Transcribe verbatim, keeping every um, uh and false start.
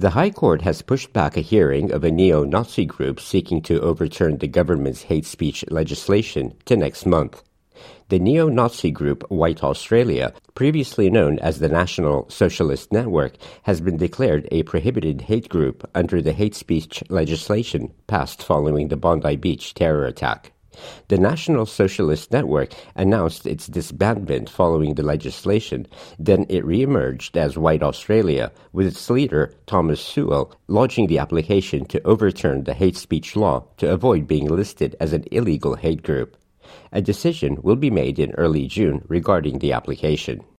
The High Court has pushed back a hearing of a neo-Nazi group seeking to overturn the government's hate speech legislation to next month. The neo-Nazi group White Australia, previously known as the National Socialist Network, has been declared a prohibited hate group under the hate speech legislation passed following the Bondi Beach terror attack. The National Socialist Network announced its disbandment following the legislation. Then it re-emerged as White Australia, with its leader, Thomas Sewell, launching the application to overturn the hate speech law to avoid being listed as an illegal hate group. A decision will be made in early June regarding the application.